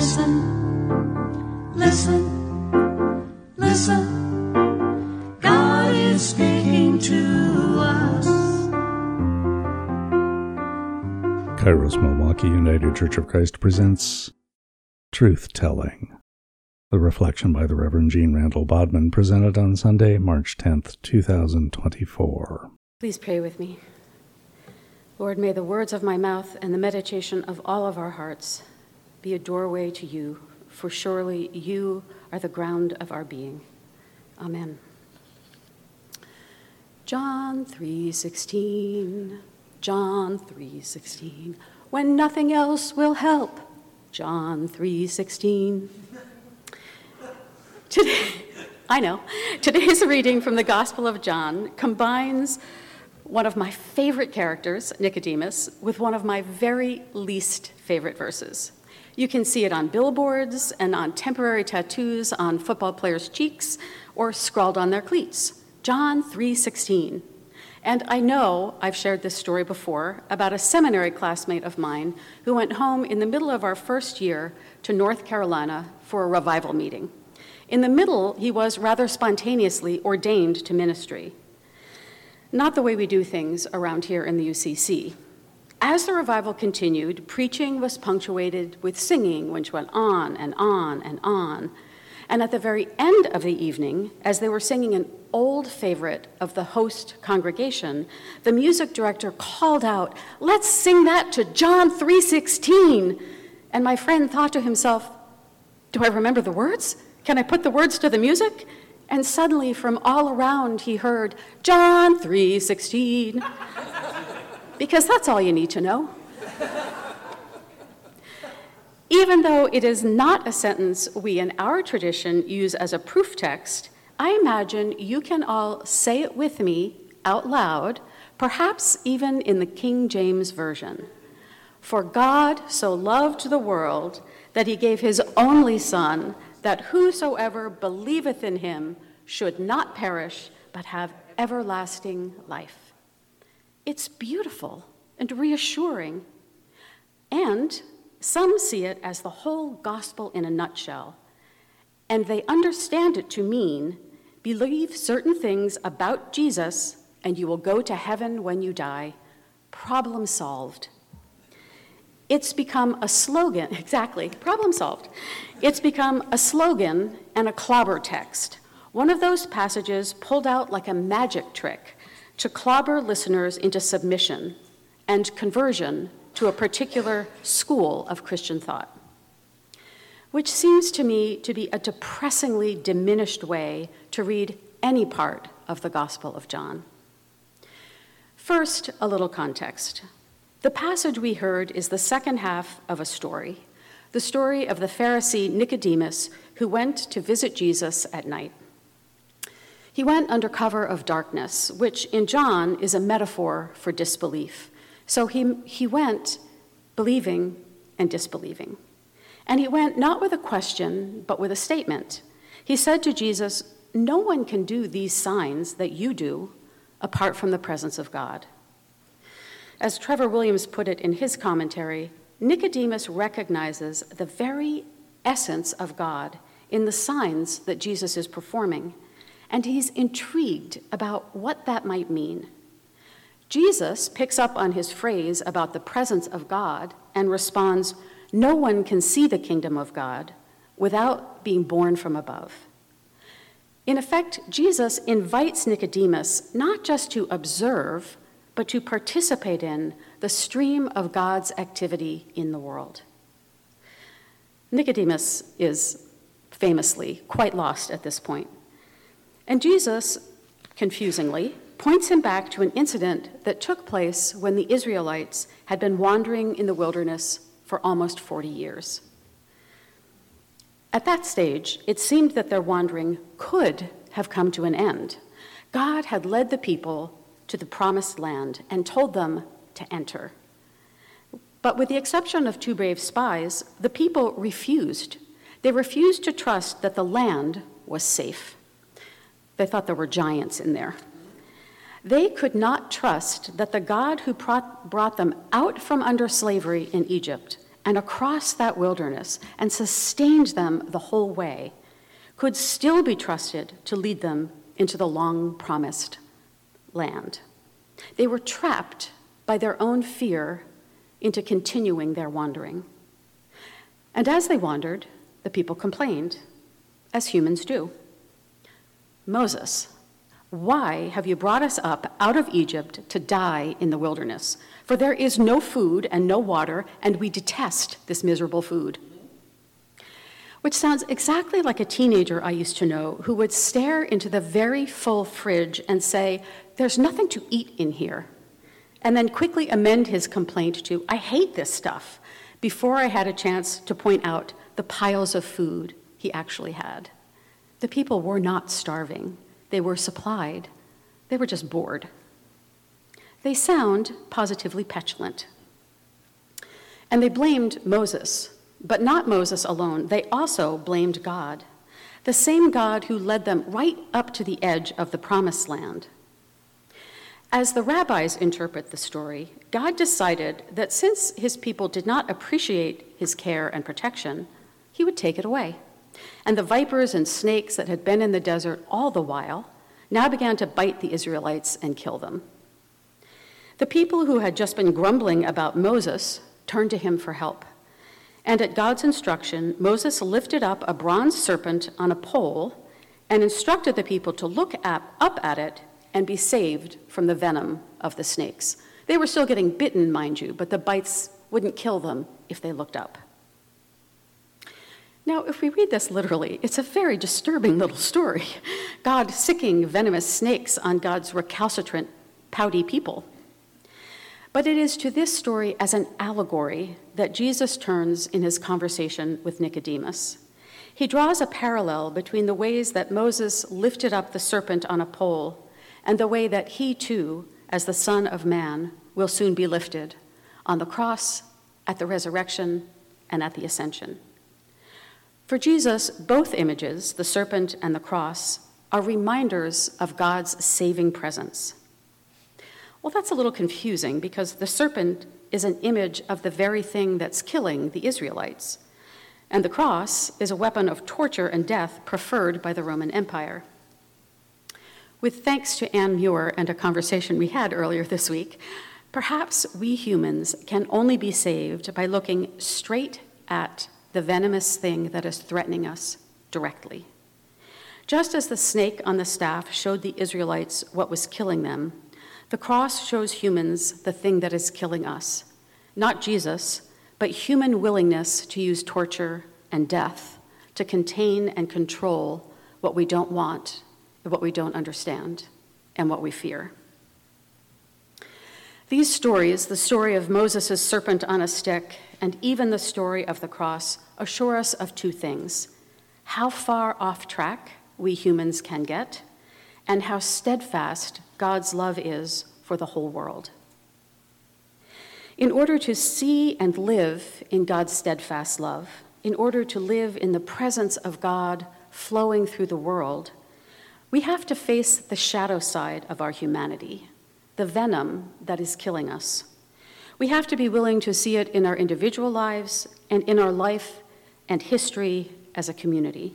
Listen, listen, listen. God is speaking to us. Kairos Milwaukee United Church of Christ presents Truth Telling. The reflection by the Reverend Jean Randall Bodman, presented on Sunday, March 10th, 2024. Please pray with me. Lord, may the words of my mouth and the meditation of all of our hearts be a doorway to you, for surely you are the ground of our being. Amen. John 3:16, John 3:16, when nothing else will help. John 3:16. Today's reading from the Gospel of John combines one of my favorite characters, Nicodemus, with one of my very least favorite verses. You can see it on billboards and on temporary tattoos on football players' cheeks or scrawled on their cleats. John 3:16. And I know I've shared this story before about a seminary classmate of mine who went home in the middle of our first year to North Carolina for a revival meeting. In the middle, he was rather spontaneously ordained to ministry. Not the way we do things around here in the UCC. As the revival continued, preaching was punctuated with singing, which went on and on and on. And at the very end of the evening, as they were singing an old favorite of the host congregation, the music director called out, "Let's sing that to John 3:16." And my friend thought to himself, do I remember the words? Can I put the words to the music? And suddenly from all around he heard, John 3:16. Because that's all you need to know. Even though it is not a sentence we in our tradition use as a proof text, I imagine you can all say it with me out loud, perhaps even in the King James Version. For God so loved the world that he gave his only Son, that whosoever believeth in him should not perish, but have everlasting life. It's beautiful and reassuring, and some see it as the whole gospel in a nutshell, and they understand it to mean, believe certain things about Jesus, and you will go to heaven when you die. Problem solved. It's become a slogan, exactly, problem solved. It's become a slogan and a clobber text, one of those passages pulled out like a magic trick to clobber listeners into submission and conversion to a particular school of Christian thought, which seems to me to be a depressingly diminished way to read any part of the Gospel of John. First, a little context. The passage we heard is the second half of a story, the story of the Pharisee Nicodemus who went to visit Jesus at night. He went under cover of darkness, which in John is a metaphor for disbelief. So he went believing and disbelieving. And he went not with a question, but with a statement. He said to Jesus, "No one can do these signs that you do apart from the presence of God." As Trevor Williams put it in his commentary, Nicodemus recognizes the very essence of God in the signs that Jesus is performing, and he's intrigued about what that might mean. Jesus picks up on his phrase about the presence of God and responds, "No one can see the kingdom of God without being born from above." In effect, Jesus invites Nicodemus not just to observe, but to participate in the stream of God's activity in the world. Nicodemus is famously quite lost at this point. And Jesus, confusingly, points him back to an incident that took place when the Israelites had been wandering in the wilderness for almost 40 years. At that stage, it seemed that their wandering could have come to an end. God had led the people to the promised land and told them to enter. But with the exception of 2 brave spies, the people refused. They refused to trust that the land was safe. They thought there were giants in there. They could not trust that the God who brought them out from under slavery in Egypt and across that wilderness and sustained them the whole way, could still be trusted to lead them into the long-promised land. They were trapped by their own fear into continuing their wandering. And as they wandered, the people complained, as humans do. "Moses, why have you brought us up out of Egypt to die in the wilderness? For there is no food and no water, and we detest this miserable food." Which sounds exactly like a teenager I used to know who would stare into the very full fridge and say, "There's nothing to eat in here," and then quickly amend his complaint to, "I hate this stuff," before I had a chance to point out the piles of food he actually had. The people were not starving. They were supplied. They were just bored. They sound positively petulant. And they blamed Moses, but not Moses alone. They also blamed God, the same God who led them right up to the edge of the promised land. As the rabbis interpret the story, God decided that since his people did not appreciate his care and protection, he would take it away. And the vipers and snakes that had been in the desert all the while now began to bite the Israelites and kill them. The people who had just been grumbling about Moses turned to him for help. And at God's instruction, Moses lifted up a bronze serpent on a pole and instructed the people to look up at it and be saved from the venom of the snakes. They were still getting bitten, mind you, but the bites wouldn't kill them if they looked up. Now, if we read this literally, it's a very disturbing little story. God sicking venomous snakes on God's recalcitrant, pouty people. But it is to this story as an allegory that Jesus turns in his conversation with Nicodemus. He draws a parallel between the ways that Moses lifted up the serpent on a pole and the way that he too, as the Son of Man, will soon be lifted on the cross, at the resurrection, and at the ascension. For Jesus, both images, the serpent and the cross, are reminders of God's saving presence. Well, that's a little confusing because the serpent is an image of the very thing that's killing the Israelites, and the cross is a weapon of torture and death preferred by the Roman Empire. With thanks to Anne Muir and a conversation we had earlier this week, perhaps we humans can only be saved by looking straight at the venomous thing that is threatening us directly. Just as the snake on the staff showed the Israelites what was killing them, the cross shows humans the thing that is killing us. Not Jesus, but human willingness to use torture and death to contain and control what we don't want, what we don't understand, and what we fear. These stories, the story of Moses' serpent on a stick, and even the story of the cross, assure us of two things: how far off track we humans can get, and how steadfast God's love is for the whole world. In order to see and live in God's steadfast love, in order to live in the presence of God flowing through the world, we have to face the shadow side of our humanity, the venom that is killing us. We have to be willing to see it in our individual lives and in our life and history as a community.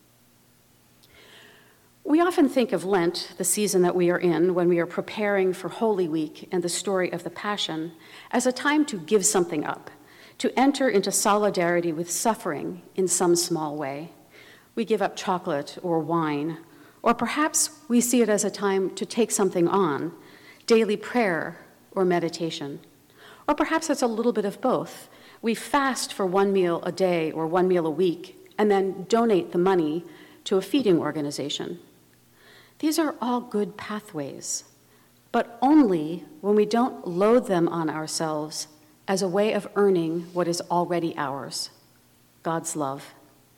We often think of Lent, the season that we are in, when we are preparing for Holy Week and the story of the Passion, as a time to give something up, to enter into solidarity with suffering in some small way. We give up chocolate or wine, or perhaps we see it as a time to take something on, daily prayer or meditation. Or perhaps it's a little bit of both. We fast for one meal a day or one meal a week, and then donate the money to a feeding organization. These are all good pathways, but only when we don't load them on ourselves as a way of earning what is already ours, God's love.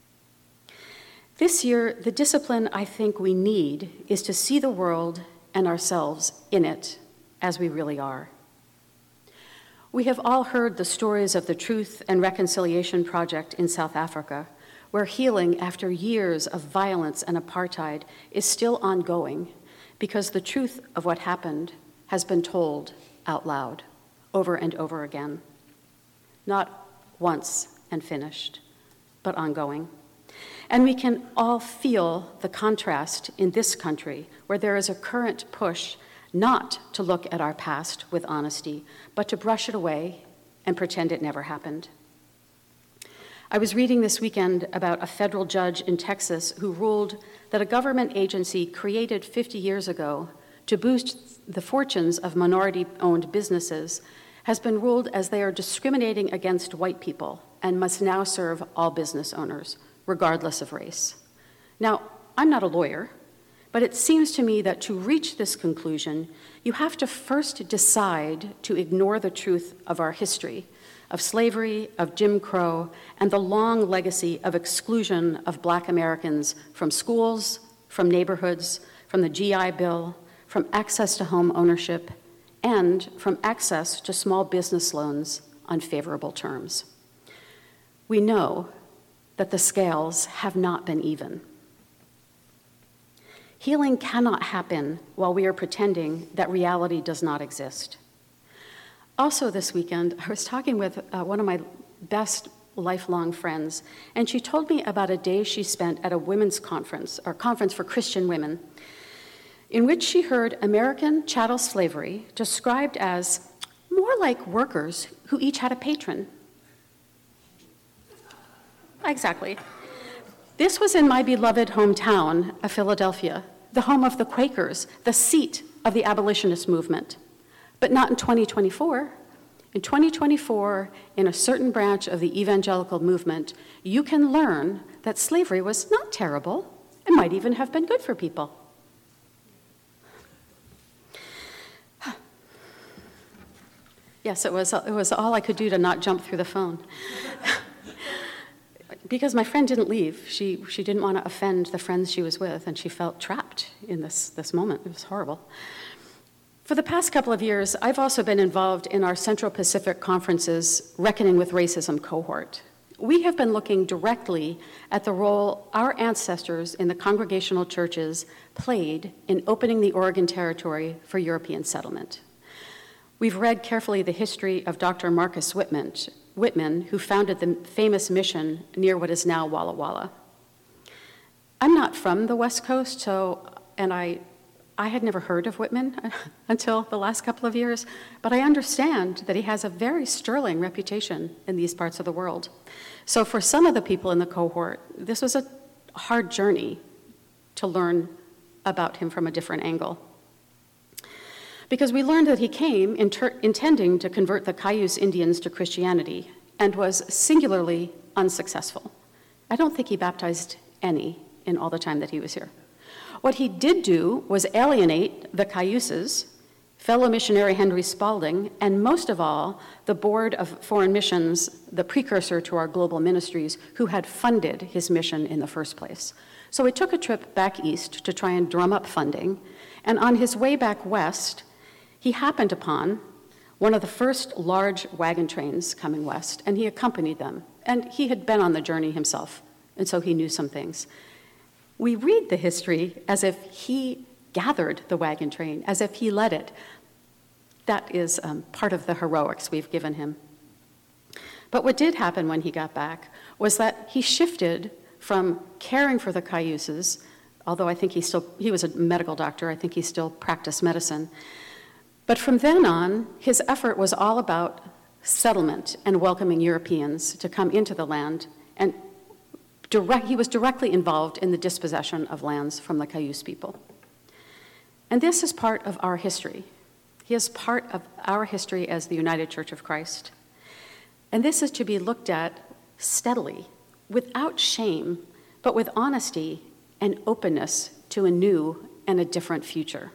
This year, the discipline I think we need is to see the world and ourselves in it as we really are. We have all heard the stories of the Truth and Reconciliation Project in South Africa, where healing after years of violence and apartheid is still ongoing because the truth of what happened has been told out loud over and over again. Not once and finished, but ongoing. And we can all feel the contrast in this country, where there is a current push not to look at our past with honesty, but to brush it away and pretend it never happened. I was reading this weekend about a federal judge in Texas who ruled that a government agency created 50 years ago to boost the fortunes of minority-owned businesses has been ruled as they are discriminating against white people and must now serve all business owners, regardless of race. Now, I'm not a lawyer, but it seems to me that to reach this conclusion, you have to first decide to ignore the truth of our history, of slavery, of Jim Crow, and the long legacy of exclusion of Black Americans from schools, from neighborhoods, from the GI Bill, from access to home ownership, and from access to small business loans on favorable terms. We know that the scales have not been even. Healing cannot happen while we are pretending that reality does not exist. Also this weekend, I was talking with one of my best lifelong friends, and she told me about a day she spent at a women's conference, or conference for Christian women, in which she heard American chattel slavery described as more like workers who each had a patron. Exactly. This was in my beloved hometown of Philadelphia, the home of the Quakers, the seat of the abolitionist movement. But not in 2024. In 2024, in a certain branch of the evangelical movement, you can learn that slavery was not terrible and might even have been good for people. Yes, it was all I could do to not jump through the phone. Because my friend didn't leave. She didn't want to offend the friends she was with, and she felt trapped in this moment. It was horrible. For the past couple of years, I've also been involved in our Central Pacific Conference's Reckoning with Racism cohort. We have been looking directly at the role our ancestors in the congregational churches played in opening the Oregon Territory for European settlement. We've read carefully the history of Dr. Marcus Whitman, who founded the famous mission near what is now Walla Walla. I'm not from the West Coast, and I had never heard of Whitman until the last couple of years, but I understand that he has a very sterling reputation in these parts of the world. So for some of the people in the cohort, this was a hard journey to learn about him from a different angle. Because we learned that he came intending to convert the Cayuse Indians to Christianity and was singularly unsuccessful. I don't think he baptized any in all the time that he was here. What he did do was alienate the Cayuses, fellow missionary Henry Spalding, and most of all, the Board of Foreign Missions, the precursor to our global ministries, who had funded his mission in the first place. So he took a trip back east to try and drum up funding, and on his way back west, he happened upon one of the first large wagon trains coming west, and he accompanied them. And he had been on the journey himself, and so he knew some things. We read the history as if he gathered the wagon train, as if he led it. That is part of the heroics we've given him. But what did happen when he got back was that he shifted from caring for the Cayuses, although I think he was a medical doctor, I think he still practiced medicine. But from then on, his effort was all about settlement and welcoming Europeans to come into the land, and he was directly involved in the dispossession of lands from the Cayuse people. And this is part of our history. He is part of our history as the United Church of Christ. And this is to be looked at steadily, without shame, but with honesty and openness to a new and a different future.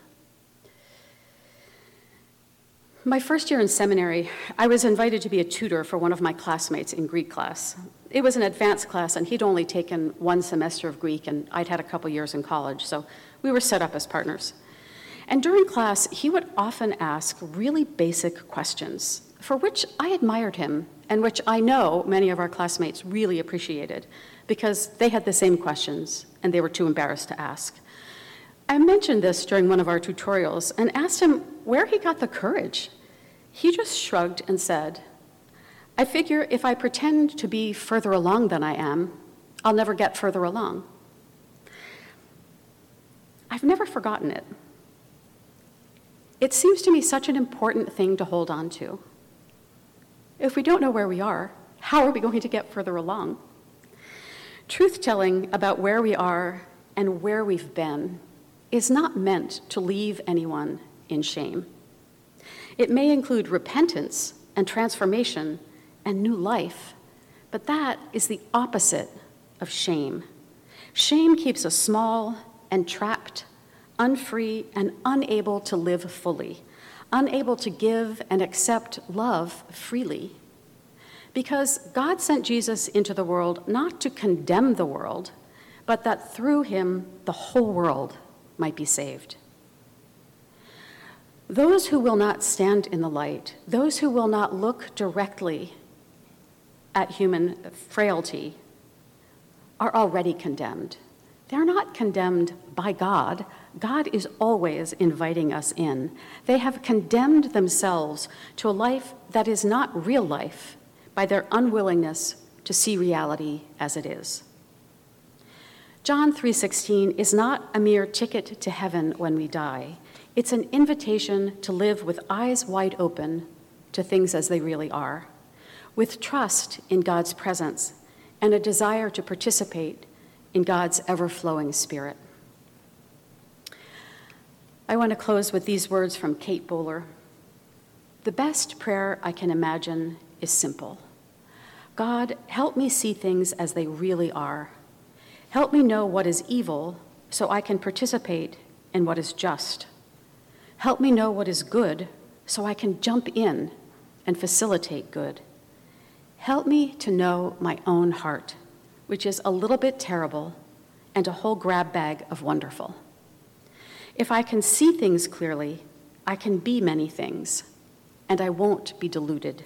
My first year in seminary, I was invited to be a tutor for one of my classmates in Greek class. It was an advanced class, and he'd only taken one semester of Greek, and I'd had a couple years in college, so we were set up as partners. And during class, he would often ask really basic questions, for which I admired him, and which I know many of our classmates really appreciated, because they had the same questions, and they were too embarrassed to ask. I mentioned this during one of our tutorials and asked him where he got the courage. He just shrugged and said, I figure if I pretend to be further along than I am, I'll never get further along. I've never forgotten it. It seems to me such an important thing to hold on to. If we don't know where we are, how are we going to get further along? Truth-telling about where we are and where we've been is not meant to leave anyone in shame. It may include repentance and transformation and new life, but that is the opposite of shame. Shame keeps us small and trapped, unfree and unable to live fully, unable to give and accept love freely. Because God sent Jesus into the world not to condemn the world, but that through him the whole world might be saved. Those who will not stand in the light, those who will not look directly at human frailty, are already condemned. They're not condemned by God. God is always inviting us in. They have condemned themselves to a life that is not real life by their unwillingness to see reality as it is. John 3:16 is not a mere ticket to heaven when we die. It's an invitation to live with eyes wide open to things as they really are, with trust in God's presence and a desire to participate in God's ever-flowing Spirit. I want to close with these words from Kate Bowler. The best prayer I can imagine is simple. God, help me see things as they really are. Help me know what is evil so I can participate in what is just. Help me know what is good so I can jump in and facilitate good. Help me to know my own heart, which is a little bit terrible and a whole grab bag of wonderful. If I can see things clearly, I can be many things, and I won't be deluded.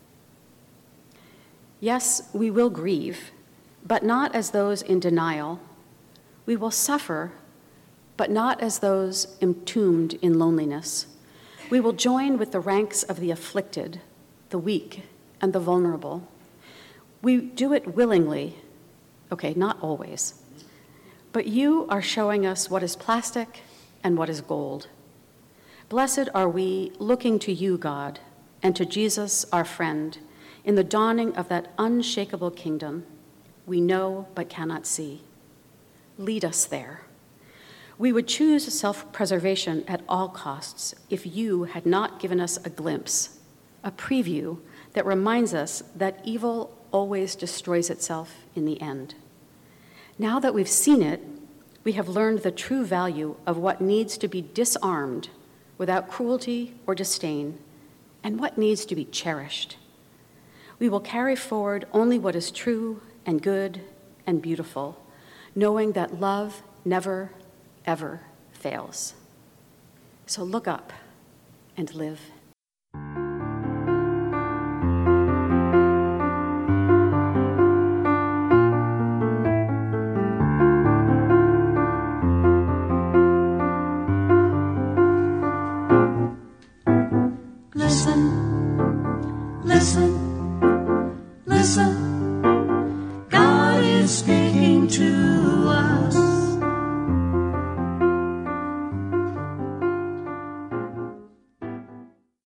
Yes, we will grieve, but not as those in denial. We will suffer, but not as those entombed in loneliness. We will join with the ranks of the afflicted, the weak, and the vulnerable. We do it willingly. Okay, not always. But you are showing us what is plastic and what is gold. Blessed are we looking to you, God, and to Jesus, our friend, in the dawning of that unshakable kingdom we know but cannot see. Lead us there. We would choose self-preservation at all costs if you had not given us a glimpse, a preview that reminds us that evil always destroys itself in the end. Now that we've seen it, we have learned the true value of what needs to be disarmed without cruelty or disdain, and what needs to be cherished. We will carry forward only what is true and good and beautiful, knowing that love never, ever fails. So look up and live. Listen, listen, listen. God is speaking.